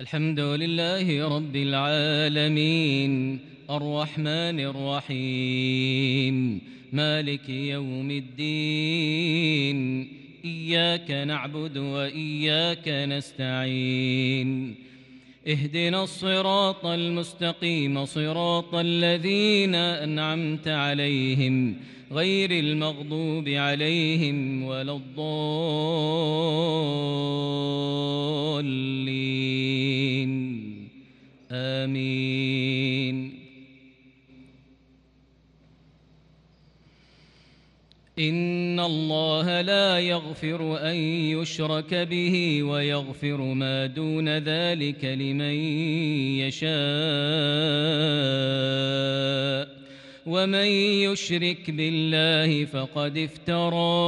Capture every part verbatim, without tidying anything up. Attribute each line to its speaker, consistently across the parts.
Speaker 1: الحمد لله رب العالمين الرحمن الرحيم مالك يوم الدين إياك نعبد وإياك نستعين اهدنا الصراط المستقيم صراط الذين أنعمت عليهم غير المغضوب عليهم ولا الضالين آمين. إن الله لا يغفر أن يشرك به ويغفر ما دون ذلك لمن يشاء ومن يشرك بالله فقد افترى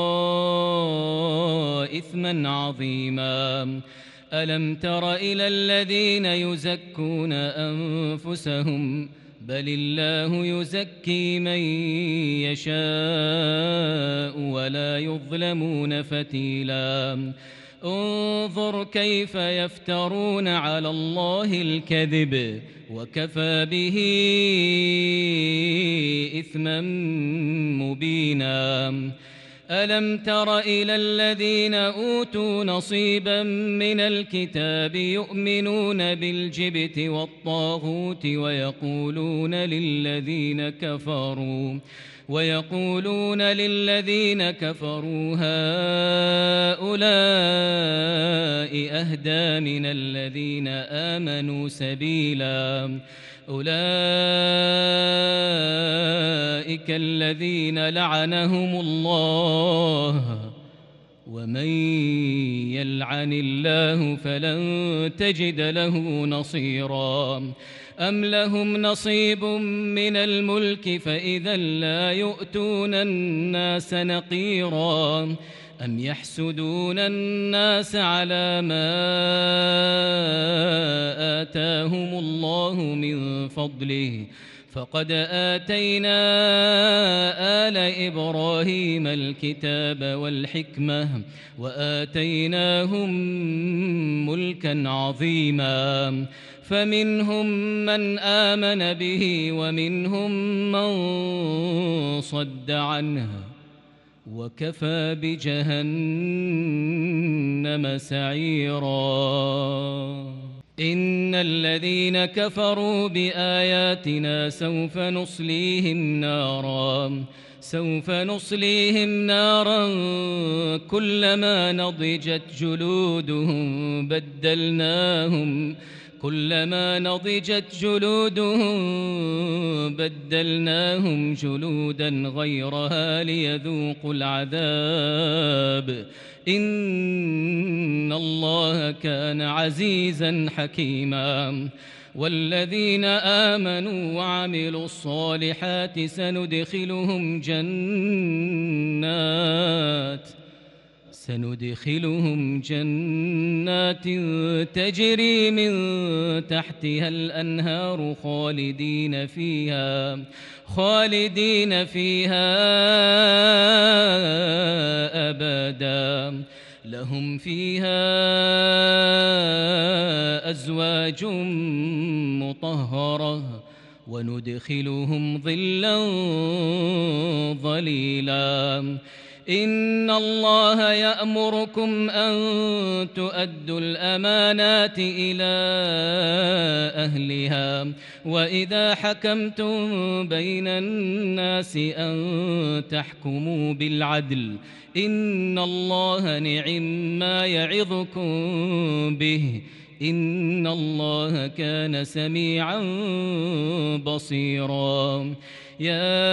Speaker 1: إثما عظيما. ألم تر إلى الذين يزكون أنفسهم بل الله يزكي من يشاء ولا يظلمون فتيلا. انظر كيف يفترون على الله الكذب وكفى به إثما مبينا. ألم تر إلى الذين أوتوا نصيبا من الكتاب يؤمنون بالجبت والطاغوت ويقولون للذين كفروا ويقولون للذين كفروا هؤلاء أهدى من الذين آمنوا سبيلا. أولئك الذين لعنهم الله ومن يلعن الله فلن تجد له نصيرا. أم لهم نصيب من الملك فإذا لا يؤتون الناس نقيرا. أم يحسدون الناس على ما آتاهم الله من فضله فقد آتينا آل إبراهيم الكتاب والحكمة وآتيناهم ملكا عظيما. فمنهم من آمن به ومنهم من صد عنه وكفى بجهنم سعيرا. إن الذين كفروا بآياتنا سوف نصليهم نارا سوف نصليهم نارا كلما نضجت جلودهم بدلناهم كلما نضجت جلودهم بدلناهم جلودا غيرها ليذوقوا العذاب. إن الله كان عزيزا حكيما. والذين آمنوا وعملوا الصالحات سندخلهم جنات سندخلهم جنات تجري من تحتها الأنهار خالدين فيها خالدين فيها أبدا. لهم فيها أزواج مطهرة وندخلهم ظلا ظليلا. إن الله يأمركم أن تؤدوا الأمانات إلى أهلها وإذا حكمتم بين الناس أن تحكموا بالعدل. إن الله نعم ما يعظكم به إن الله كان سميعا بصيرا. يا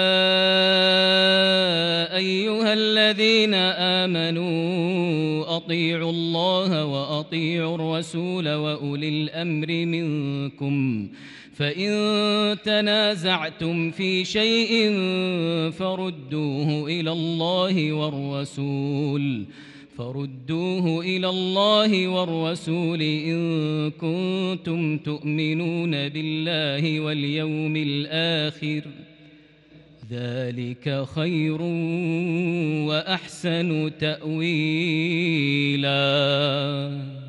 Speaker 1: أيها الذين آمنوا أطيعوا الله وأطيعوا الرسول وأولي الأمر منكم فإن تنازعتم في شيء فردوه إلى الله والرسول فردوه إلى الله والرسول إن كنتم تؤمنون بالله واليوم الآخر ذلك خير وأحسن تأويلا.